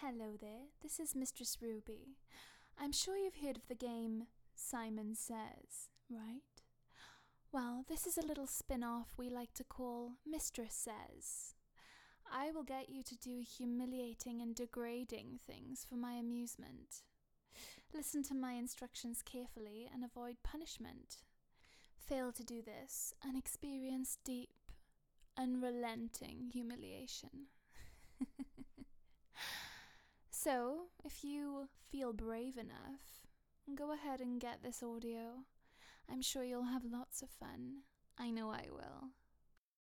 Hello there, this is Mistress Ruby. I'm sure you've heard of the game Simon Says, right? Well, this is a little spin-off we like to call Mistress Says. I will get you to do humiliating and degrading things for my amusement. Listen to my instructions carefully and avoid punishment. Fail to do this and experience deep, unrelenting humiliation. So, if you feel brave enough, go ahead and get this audio. I'm sure you'll have lots of fun. I know I will.